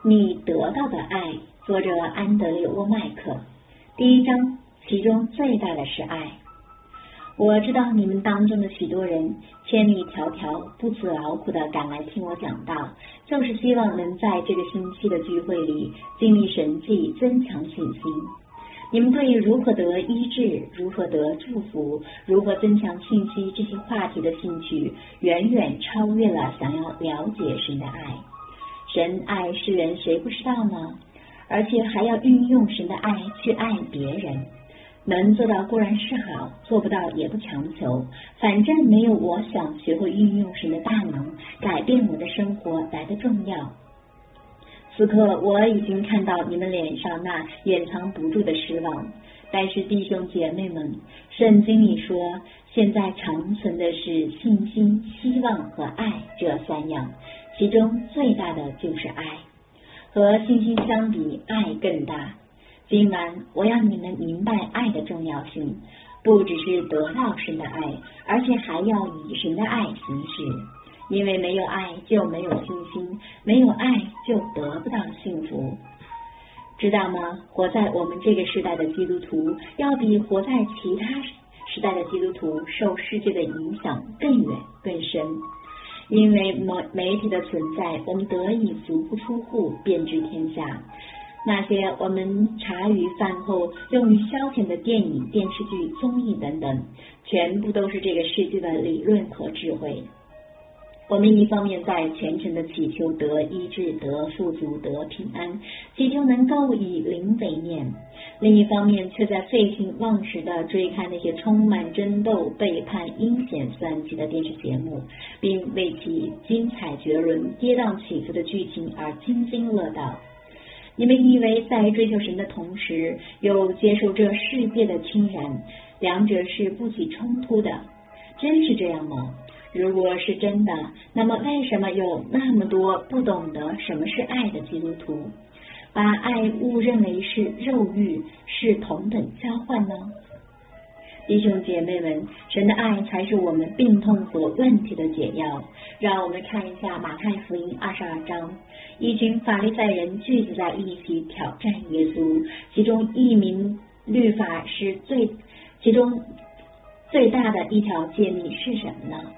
你得到的爱，作者安德烈沃麦克。第一章，其中最大的是爱。我知道你们当中的许多人千里迢迢不辞劳苦地赶来听我讲道，就是希望能在这个星期的聚会里经历神迹，增强信心。你们对如何得医治，如何得祝福，如何增强信息这些话题的兴趣，远远超越了想要了解神的爱。神爱世人，谁不知道呢？而且还要运用神的爱去爱别人。能做到固然是好，做不到也不强求，反正没有我想学会运用神的大能改变我的生活来的重要。此刻我已经看到你们脸上那掩藏不住的失望，但是弟兄姐妹们，圣经里说现在长存的是信心、希望和爱这三样，其中最大的就是爱。和信心相比，爱更大。今晚我要你们明白爱的重要性，不只是得到神的爱，而且还要以神的爱行事。因为没有爱就没有信心，没有爱就得不到幸福。知道吗？活在我们这个时代的基督徒，要比活在其他时代的基督徒受世界的影响更远更深。因为媒体的存在，我们得以足不出户遍知天下。那些我们茶余饭后用于消遣的电影、电视剧、综艺等等，全部都是这个世界的理论和智慧。我们一方面在虔诚的祈求得医治、得富足、得平安，祈求能够以灵为念；另一方面却在废寝忘食地追看那些充满争斗、背叛、阴险算计的电视节目，并为其精彩绝伦、跌宕起伏的剧情而津津乐道。你们以为在追求神的同时，又接受这世界的侵染，两者是不起冲突的，真是这样吗？如果是真的，那么为什么有那么多不懂得什么是爱的基督徒，把爱误认为是肉欲，是同等交换呢？弟兄姐妹们，神的爱才是我们病痛和问题的解药。让我们看一下马太福音22章，一群法利赛人聚集在一起挑战耶稣，其中一名律法是其中最大的一条诫命是什么呢？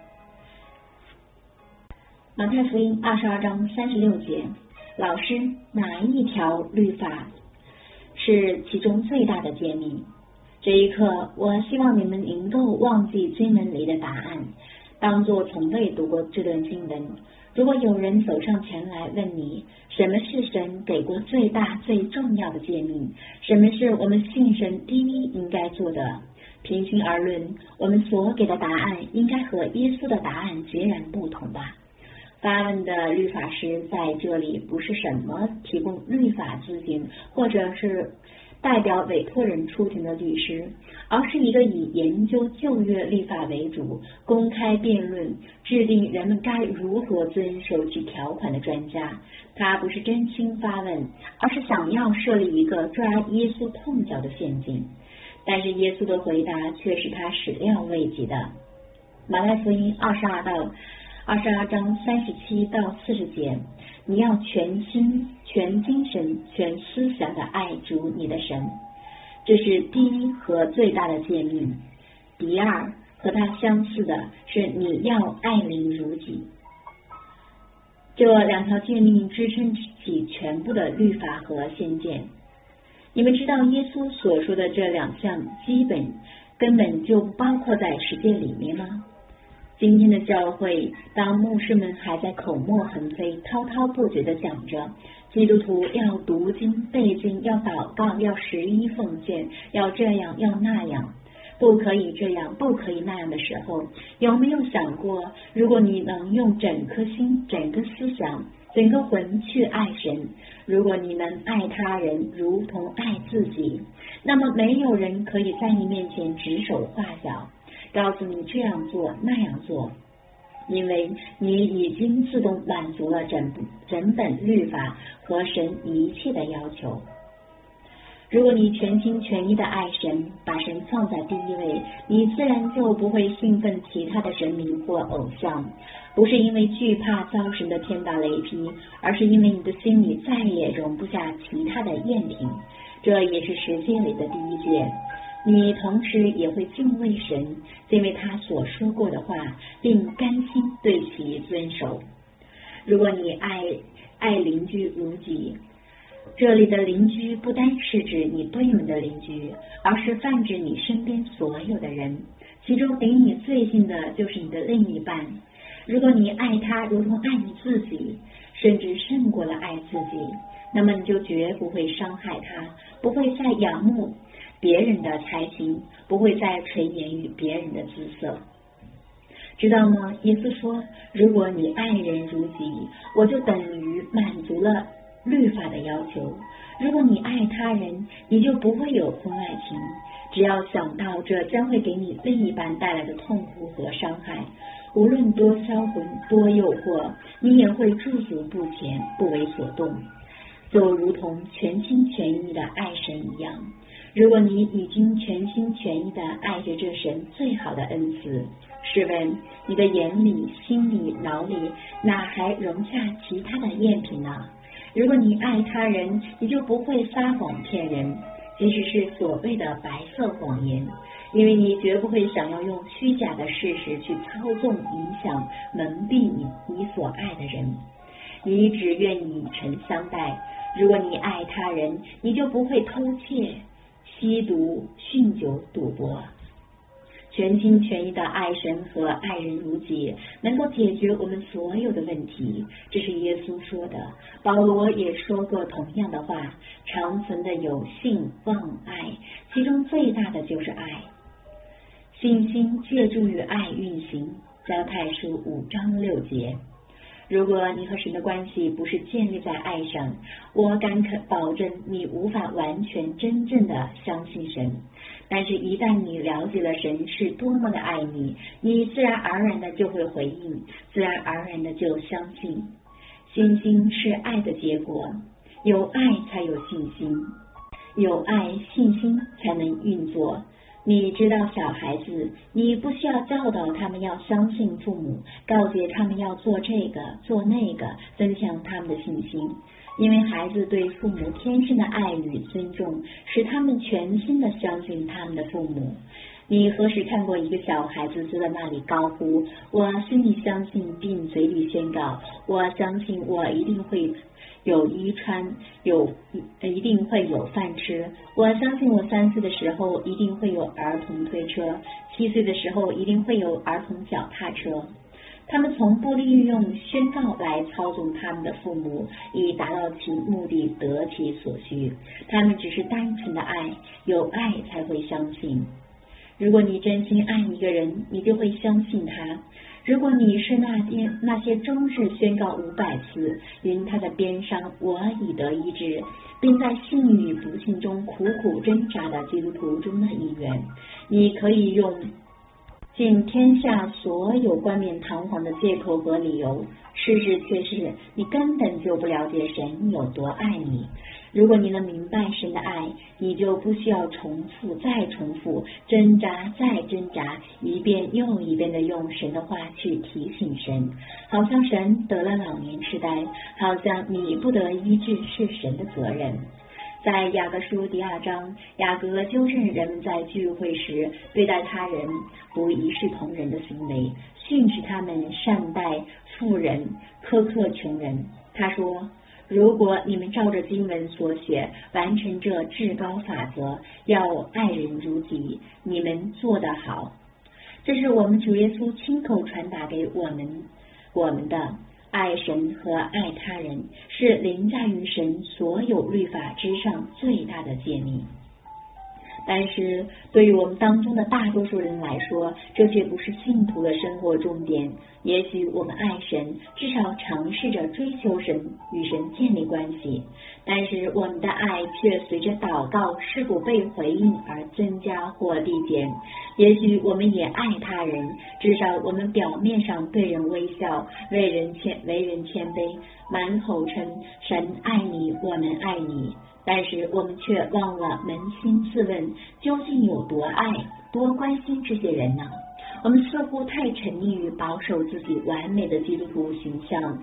马太福音22章36节，老师，哪一条律法是其中最大的诫命？这一刻，我希望你们能够忘记经文里的答案，当作从未读过这段经文。如果有人走上前来问你，什么是神给过最大最重要的诫命？什么是我们信神第一应该做的？平心而论，我们所给的答案应该和耶稣的答案截然不同吧。发问的律法师在这里不是什么提供律法咨询，或者是代表委托人出庭的律师，而是一个以研究旧约律法为主，公开辩论，制定人们该如何遵守其条款的专家。他不是真心发问，而是想要设立一个抓耶稣痛脚的陷阱。但是耶稣的回答却是他始料未及的。马太福音22章37到40节，你要全心、全精神、全思想的爱主你的神，这是第一和最大的诫命。第二和它相似的是你要爱邻如己。这两条诫命支撑起全部的律法和先见。你们知道耶稣所说的这两项根本就不包括在实践里面吗？今天的教会，当牧师们还在口沫横飞、滔滔不绝地讲着基督徒要读经背经，要祷告，要11奉献，要这样要那样，不可以这样不可以那样的时候，有没有想过，如果你能用整颗心、整个思想、整个魂去爱神，如果你能爱他人如同爱自己，那么没有人可以在你面前指手画脚，告诉你这样做那样做，因为你已经自动满足了整本律法和神一切的要求。 如果你全心全意的爱神，把神放在第一位，你自然就不会兴奋其他的神明或偶像，不是因为惧怕造神的天打雷劈，而是因为你的心里再也容不下其他的赝品。这也是十诫里的第一诫。你同时也会敬畏神，敬畏他所说过的话，并甘心对其遵守。如果你爱邻居如己，这里的邻居不单是指你对门的邻居，而是泛指你身边所有的人，其中离你最近的就是你的另一半。如果你爱他如同爱你自己，甚至胜过了爱自己，那么你就绝不会伤害他，不会再仰慕别人的才情，不会再垂涎于别人的姿色。知道吗？耶稣说，如果你爱人如己，我就等于满足了律法的要求。如果你爱他人，你就不会有婚外情。只要想到这将会给你另一半带来的痛苦和伤害，无论多销魂多诱惑，你也会驻足不前，不为所动，就如同全心全意的爱神一样。如果你已经全心全意的爱着这神最好的恩赐，试问你的眼里、心里、脑里哪还容下其他的赝品呢？如果你爱他人，你就不会撒谎骗人，即使是所谓的白色谎言，因为你绝不会想要用虚假的事实去操纵、影响、蒙蔽你所爱的人。你只愿以诚相待。如果你爱他人，你就不会偷窃、吸毒、酗酒、赌博。全心全意的爱神和爱人如己，能够解决我们所有的问题，这是耶稣说的。保罗也说过同样的话，长存的有信、望、爱，其中最大的就是爱。信心借助于爱运行，加太书5章6节。如果你和神的关系不是建立在爱上，我敢保证你无法完全真正的相信神。但是一旦你了解了神是多么的爱你，你自然而然的就会回应，自然而然的就相信。信心是爱的结果，有爱才有信心，有爱信心才能运作。你知道小孩子，你不需要教导他们要相信父母，告诫他们要做这个做那个，增强他们的信心，因为孩子对父母天生的爱与尊重，使他们全心的相信他们的父母。你何时看过一个小孩子坐在那里高呼，我心里相信，并嘴里宣告，我相信我一定会有衣穿，一定会有饭吃，我相信我3岁的时候一定会有儿童推车，7岁的时候一定会有儿童脚踏车。他们从不利用宣告来操纵他们的父母，以达到其目的，得其所需。他们只是单纯的爱，有爱才会相信。如果你真心爱一个人，你就会相信他。如果你是那些终日宣告500次，因他的鞭伤我已得医治，并在信与不信中苦苦挣扎的基督徒中的一员，你可以用尽天下所有冠冕堂皇的借口和理由，事实却是你根本就不了解神有多爱你。如果你能明白神的爱，你就不需要重复再重复，挣扎再挣扎，一遍又一遍的用神的话去提醒神，好像神得了老年痴呆，好像你不得医治是神的责任。在雅各书第2章，雅各纠正人们在聚会时对待他人不一视同仁的行为，训斥他们善待富人，苛刻穷人。他说，如果你们照着经文所写完成这至高法则，要爱人如己，你们做得好。这是我们主耶稣亲口传达给我们的。爱神和爱他人是凌驾于神所有律法之上最大的诫命。但是对于我们当中的大多数人来说，这却不是信徒的生活重点。也许我们爱神，至少尝试着追求神，与神建立关系，但是我们的爱却随着祷告是否被回应而增加或递减。也许我们也爱他人，至少我们表面上对人微笑，为人谦卑，满口称神爱你，我们爱你， 但是我们却忘了扪心自问，究竟有多爱、多关心这些人呢？我们似乎太沉溺于保守自己完美的基督徒形象，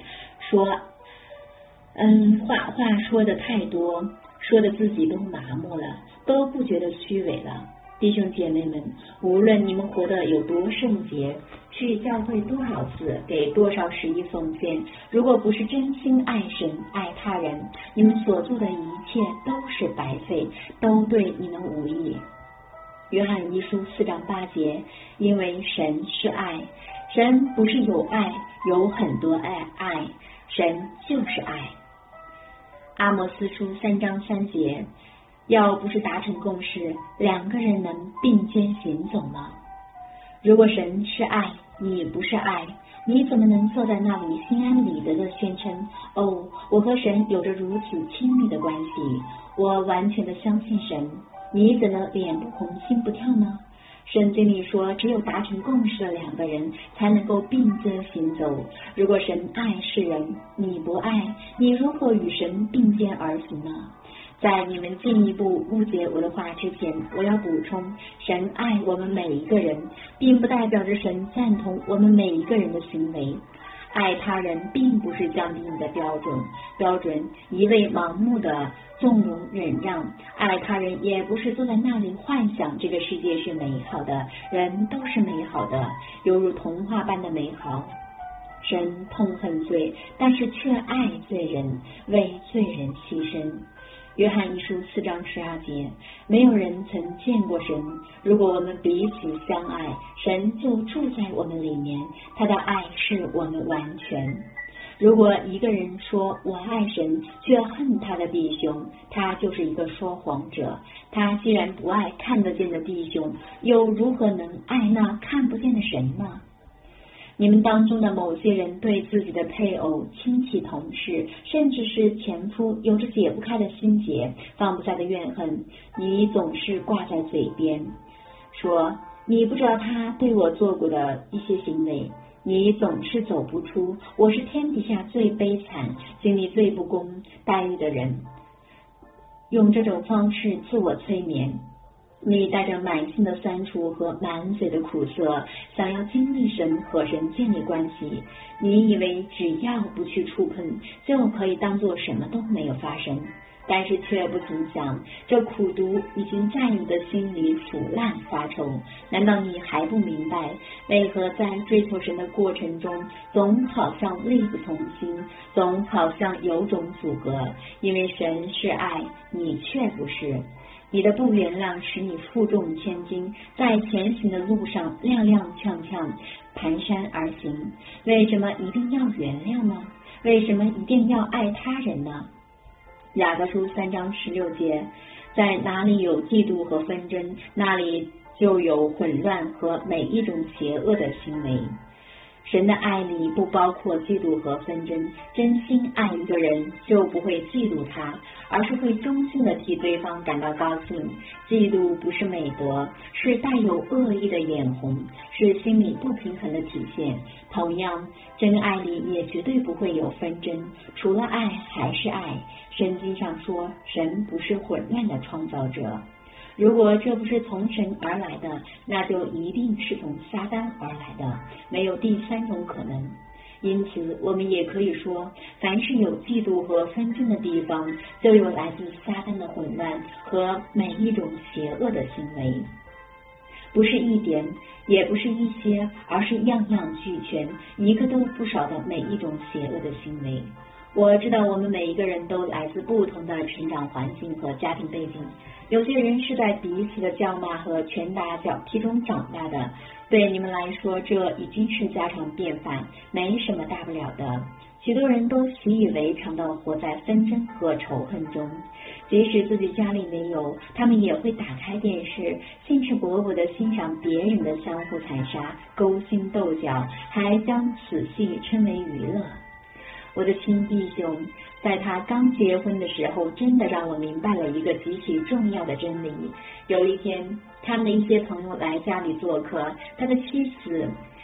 话说的太多，说的自己都麻木了，都不觉得虚伪了。弟兄姐妹们，无论你们活得有多圣洁，去教会多少次，给多少十一奉献，如果不是真心爱神爱他人，你们所做的一切都是白费，都对你们无益。约翰一书4章8节，因为神是爱，神不是有爱，有很多爱，神就是爱。阿摩斯书3章3节，要不是达成共识，两个人能并肩行走吗？如果神是爱，你不是爱，你怎么能坐在那里心安理得的宣称，哦，我和神有着如此亲密的关系，我完全的相信神？你怎么脸不红心不跳呢？圣经里说，只有达成共识的两个人才能够并肩行走。如果神爱世人，你不爱，你如何与神并肩而行呢？在你们进一步误解我的话之前，我要补充，神爱我们每一个人，并不代表着神赞同我们每一个人的行为。爱他人并不是降低你的标准，一味盲目的纵容忍让。爱他人也不是坐在那里幻想这个世界是美好的，人都是美好的，犹如童话般的美好。神痛恨罪，但是却爱罪人，为罪人牺牲。约翰一书4章12节，没有人曾见过神，如果我们彼此相爱，神就住在我们里面，他的爱是我们完全。如果一个人说我爱神，却恨他的弟兄，他就是一个说谎者。他既然不爱看得见的弟兄，又如何能爱那看不见的神呢？你们当中的某些人对自己的配偶、亲戚、同事，甚至是前夫，有着解不开的心结，放不下的怨恨，你总是挂在嘴边，说你不知道他对我做过的一些行为，你总是走不出我是天底下最悲惨、经历最不公待遇的人，用这种方式自我催眠。你带着满心的酸楚和满嘴的苦涩，想要经历神和神建立关系，你以为只要不去触碰，就可以当作什么都没有发生，但是却不曾想，这苦毒已经在你的心里腐烂发臭。难道你还不明白，为何在追求神的过程中，总好像力不从心，总好像有种阻隔？因为神是爱，你却不是。你的不原谅使你负重千斤，在前行的路上踉踉跄跄，蹒跚而行。为什么一定要原谅呢？为什么一定要爱他人呢？雅各书3章16节，在哪里有嫉妒和纷争，那里就有混乱和每一种邪恶的行为。神的爱里不包括嫉妒和纷争，真心爱一个人就不会嫉妒他，而是会衷心的替对方感到高兴。嫉妒不是美德，是带有恶意的眼红，是心理不平衡的体现。同样，真爱里也绝对不会有纷争，除了爱还是爱。圣经上说，神不是混乱的创造者。如果这不是从神而来的，那就一定是从撒旦而来的，没有第三种可能。因此，我们也可以说，凡是有嫉妒和纷争的地方，就有来自撒旦的混乱和每一种邪恶的行为。不是一点，也不是一些，而是样样俱全，一个都不少的每一种邪恶的行为。我知道我们每一个人都来自不同的成长环境和家庭背景，有些人是在彼此的叫骂和拳打脚踢中长大的，对你们来说这已经是家常便饭，没什么大不了的。许多人都习以为常地活在纷争和仇恨中，即使自己家里没有，他们也会打开电视，兴致勃勃地欣赏别人的相互残杀、勾心斗角，还将此戏称为娱乐。我的亲弟兄，在他刚结婚的时候，真的让我明白了一个极其重要的真理。有一天，他们的一些朋友来家里做客，他的妻子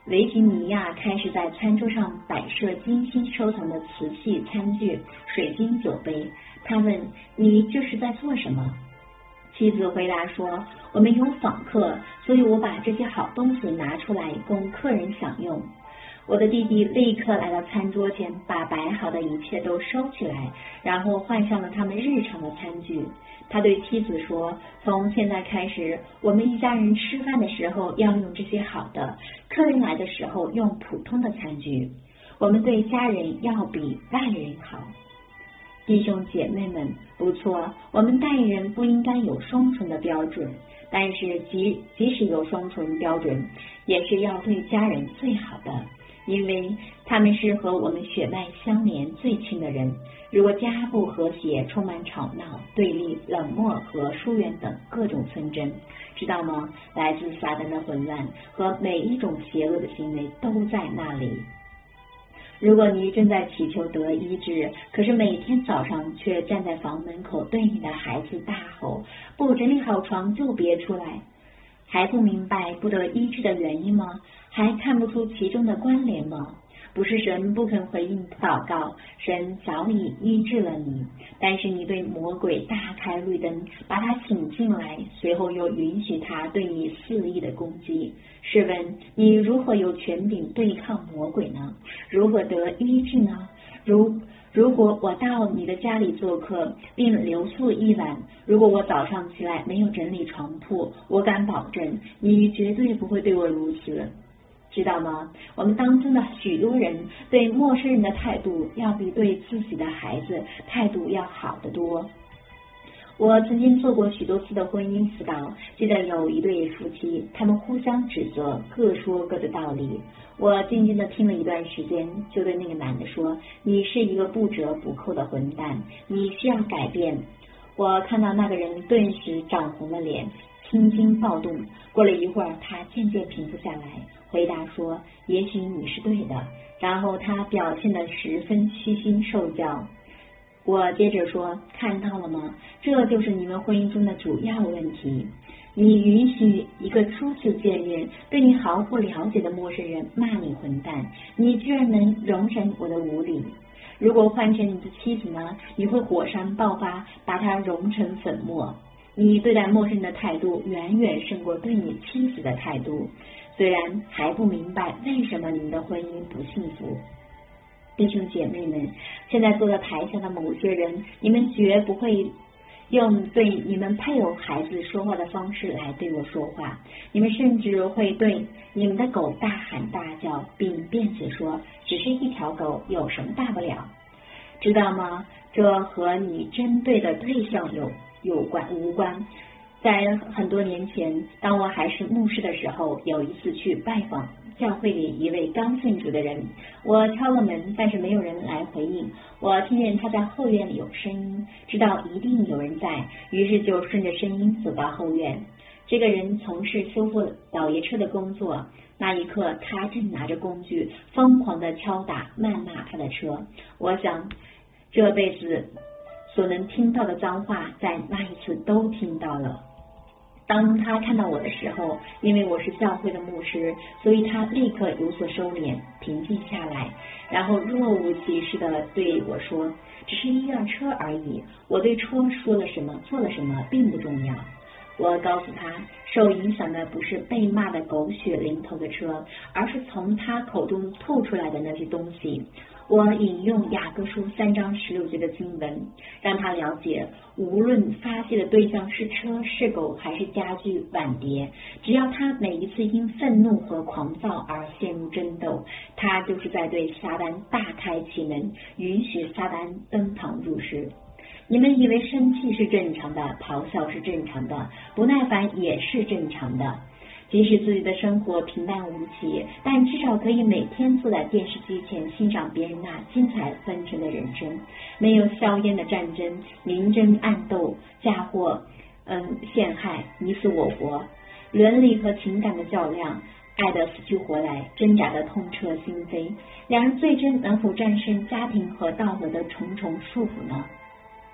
维吉尼亚开始在餐桌上摆设精心收藏的瓷器餐具、水晶酒杯。他问：你这是在做什么？妻子回答说：我们有访客，所以我把这些好东西拿出来供客人享用。我的弟弟立刻来到餐桌前，把摆好的一切都收起来，然后换上了他们日常的餐具。他对妻子说：从现在开始，我们一家人吃饭的时候要用这些好的，客人来的时候用普通的餐具。我们对家人要比外人好。弟兄姐妹们，不错，我们待人不应该有双重的标准，但是即使有双重标准，也是要对家人最好的，因为他们是和我们血脉相连最亲的人。如果家不和谐，充满吵闹、对立、冷漠和疏远等各种纷争，知道吗？来自撒旦的混乱和每一种邪恶的行为都在那里。如果你正在祈求得医治，可是每天早上却站在房门口对你的孩子大吼：不整理好床就别出来，还不明白不得医治的原因吗？还看不出其中的关联吗？不是神不肯回应祷告，神早已医治了你，但是你对魔鬼大开绿灯，把他请进来，随后又允许他对你肆意的攻击。试问你如何有权柄对抗魔鬼呢？如何得医治呢？如果我到你的家里做客，并留宿一晚，如果我早上起来没有整理床铺，我敢保证你绝对不会对我如此。知道吗？我们当中的许多人对陌生人的态度要比对自己的孩子态度要好得多。我曾经做过许多次的婚姻辅导，记得有一对夫妻，他们互相指责，各说各的道理。我静静地听了一段时间，就对那个男的说：你是一个不折不扣的混蛋，你需要改变。我看到那个人顿时涨红了脸，青筋暴动。过了一会儿，他渐渐平复下来，回答说：也许你是对的。然后他表现得十分虚心受教。我接着说：看到了吗？这就是你们婚姻中的主要问题。你允许一个初次见面对你毫不了解的陌生人骂你混蛋，你居然能容忍我的无理。如果换成你的妻子呢？你会火山爆发，把她融成粉末。你对待陌生人的态度远远胜过对你妻子的态度。虽然还不明白为什么你们的婚姻不幸福，弟兄姐妹们，现在坐在台下的某些人，你们绝不会用对你们配偶孩子说话的方式来对我说话，你们甚至会对你们的狗大喊大叫，并辩解说只是一条狗，有什么大不了？知道吗？这和你针对的对象无关。在很多年前，当我还是牧师的时候，有一次去拜访教会里一位刚信主的人，我敲了门，但是没有人来回应。我听见他在后院里有声音，知道一定有人在，于是就顺着声音走到后院。这个人从事修复老爷车的工作，那一刻他正拿着工具疯狂地敲打谩骂他的车。我想这辈子所能听到的脏话，在那一次都听到了。当他看到我的时候，因为我是教会的牧师，所以他立刻有所收敛，平静下来，然后若无其事地对我说：只是一辆车而已，我对车说了什么做了什么并不重要。我告诉他，受影响的不是被骂的狗血淋头的车，而是从他口中吐出来的那些东西。我引用雅各书3章16节的经文，让他了解，无论发泄的对象是车是狗还是家具碗碟，只要他每一次因愤怒和狂躁而陷入争斗，他就是在对撒旦大开其门，允许撒旦登堂入室。你们以为生气是正常的，咆哮是正常的，不耐烦也是正常的。即使自己的生活平淡无奇，但至少可以每天坐在电视机前欣赏别人那精彩纷呈的人生，没有硝烟的战争，明争暗斗，嫁祸陷害，你死我活，伦理和情感的较量，爱得死去活来，挣扎的痛彻心扉。两人最终能否战胜家庭和道德的重重束缚呢？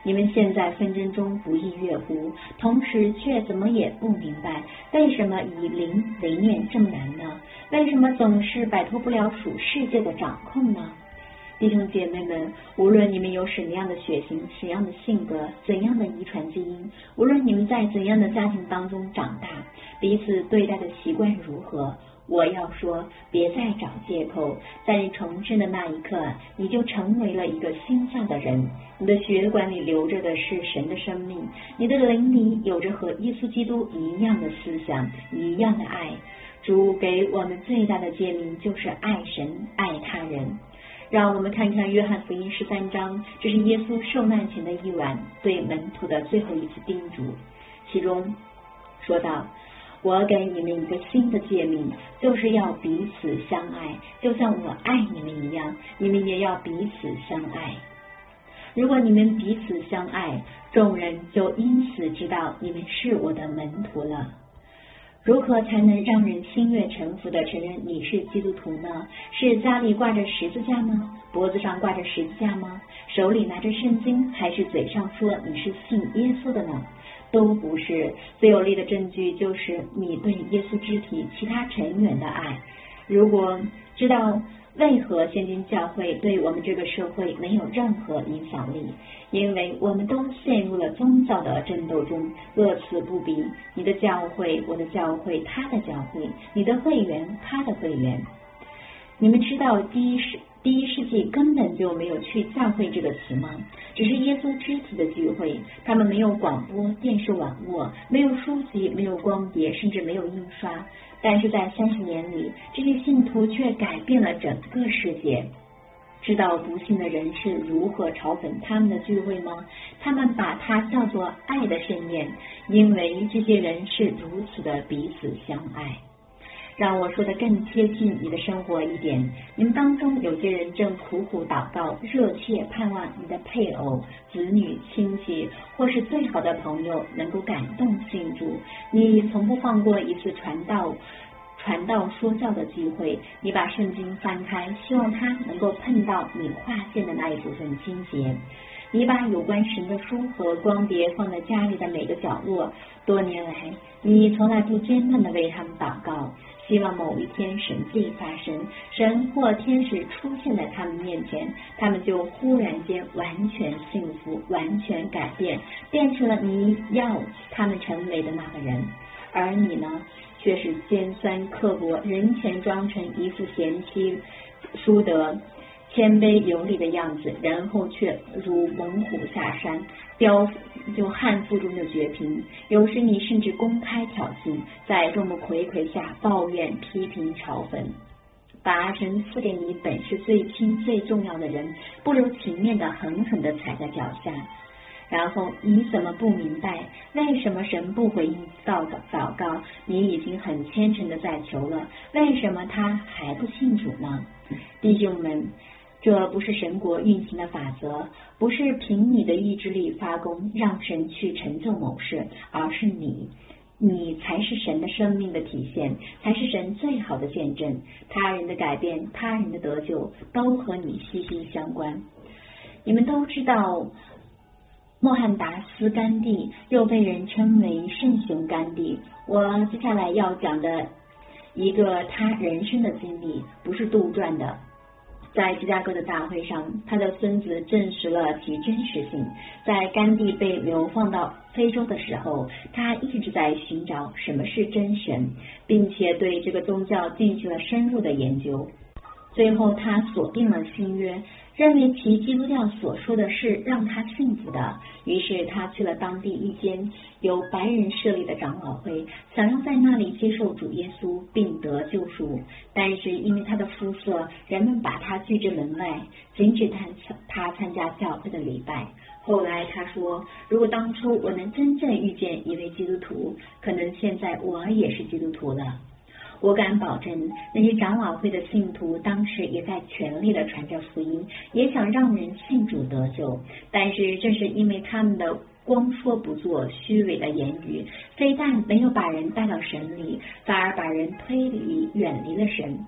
你们现在纷争中不亦乐乎，同时却怎么也不明白，为什么以灵为念这么难呢？为什么总是摆脱不了属世界的掌控呢？弟兄姐妹们，无论你们有什么样的血型、什么样的性格、怎样的遗传基因，无论你们在怎样的家庭当中长大，彼此对待的习惯如何，我要说，别再找借口。在你重生的那一刻，你就成为了一个新造的人，你的血管里流着的是神的生命，你的灵里有着和耶稣基督一样的思想，一样的爱。主给我们最大的诫命就是爱神爱他人。让我们看看约翰福音13章，这是耶稣受难前的一晚对门徒的最后一次叮嘱，其中说道，我给你们一个新的诫命，就是要彼此相爱，就像我爱你们一样，你们也要彼此相爱。如果你们彼此相爱，众人就因此知道你们是我的门徒了。如何才能让人心悦诚服地承认你是基督徒呢？是家里挂着十字架吗？脖子上挂着十字架吗？手里拿着圣经，还是嘴上说你是信耶稣的呢？都不是。最有力的证据就是你对耶稣肢体其他成员的爱。如果知道为何现今教会对我们这个社会没有任何影响力，因为我们都陷入了宗教的争斗中，乐此不疲。你的教会，我的教会，他的教会，你的会员，他的会员。你们知道第一世纪根本就没有去教会这个词吗？只是耶稣肢体的聚会，他们没有广播电视网络，没有书籍，没有光碟，甚至没有印刷，但是在30年里，这些信徒却改变了整个世界。知道不信的人是如何嘲讽他们的聚会吗？他们把它叫做爱的盛宴，因为这些人是如此的彼此相爱。让我说的更贴近你的生活一点，你们当中有些人正苦苦祷告，热切盼望你的配偶、子女、亲戚或是最好的朋友能够感动信主。你从不放过一次传道说教的机会，你把圣经翻开，希望它能够碰到你划线的那一部分经节。你把有关神的书和光碟放在家里的每个角落，多年来你从来不间断地为他们祷告，希望某一天神迹发生，神或天使出现在他们面前，他们就忽然间完全幸福，完全改变，变成了你要他们成为的那个人。而你呢，却是尖酸刻薄，人前装成一副贤妻淑德、谦卑有礼的样子，然后却如猛虎下山，就悍妇中的绝平。有时你甚至公开挑衅，在众目睽睽下抱怨、批评、嘲讽，把神赐给你本是最亲最重要的人，不留情面的狠狠地踩在脚下。然后你怎么不明白为什么神不回应祷告？你已经很虔诚的在求了，为什么他还不信主呢？弟兄们，这不是神国运行的法则，不是凭你的意志力发功让神去成就某事，而是你才是神的生命的体现，才是神最好的见证。他人的改变，他人的得救，都和你息息相关。你们都知道莫汉达斯甘地，又被人称为圣雄甘地。我接下来要讲的一个他人生的经历，不是杜撰的。在芝加哥的大会上，他的孙子证实了其真实性。在甘地被流放到非洲的时候，他一直在寻找什么是真神，并且对这个宗教进行了深入的研究。最后他锁定了新约，认为其基督教所说的是让他幸福的，于是他去了当地一间由白人设立的长老会，想要在那里接受主耶稣并得救赎。但是因为他的肤色，人们把他拒之门外，禁止他参加教会的礼拜。后来他说，如果当初我能真正遇见一位基督徒，可能现在我也是基督徒了。我敢保证，那些长老会的信徒当时也在全力的传着福音，也想让人信主得救。但是正是因为他们的光说不做、虚伪的言语，非但没有把人带到神里，反而把人推离、远离了神。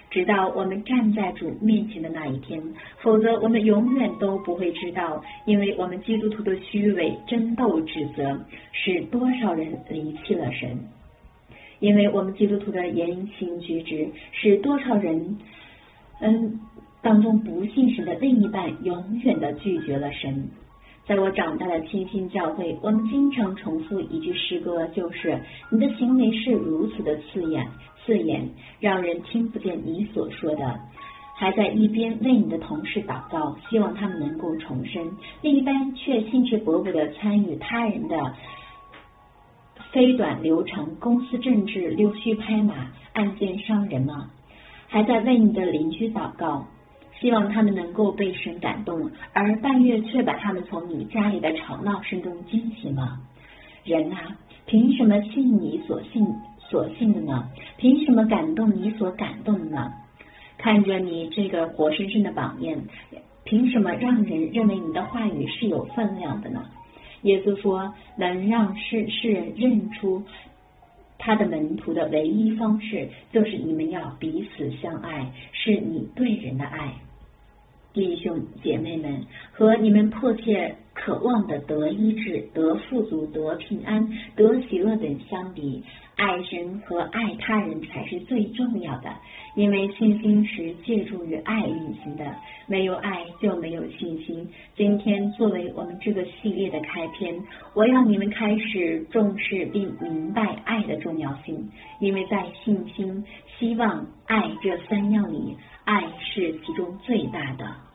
直到我们站在主面前的那一天，否则我们永远都不会知道，因为我们基督徒的虚伪、争斗、指责，使多少人离弃了神。因为我们基督徒的言行举止，使多少人当中不信神的另一半永远的拒绝了神。在我长大的清新教会，我们经常重复一句诗歌，就是你的行为是如此的刺眼，让人听不见你所说的，还在一边为你的同事祷告，希望他们能够重生，另一边却兴致勃勃的参与他人的非短流长公司政治，溜须拍马，暗箭伤人吗？还在为你的邻居祷告，希望他们能够被神感动，而半夜却把他们从你家里的吵闹声中惊醒吗？人啊，凭什么信你所信的呢？凭什么感动你所感动的呢？看着你这个活生生的榜样，凭什么让人认为你的话语是有分量的呢？耶稣说，能让世人认出他的门徒的唯一方式，就是你们要彼此相爱，是你对人的爱。弟兄姐妹们，和你们迫切渴望的得医治、得富足、得平安、得喜乐等相比，爱神和爱他人才是最重要的，因为信心是借助于爱运行的，没有爱就没有信心。今天作为我们这个系列的开篇，我要你们开始重视并明白爱的重要性，因为在信心、希望、爱这三样里，爱是其中最大的。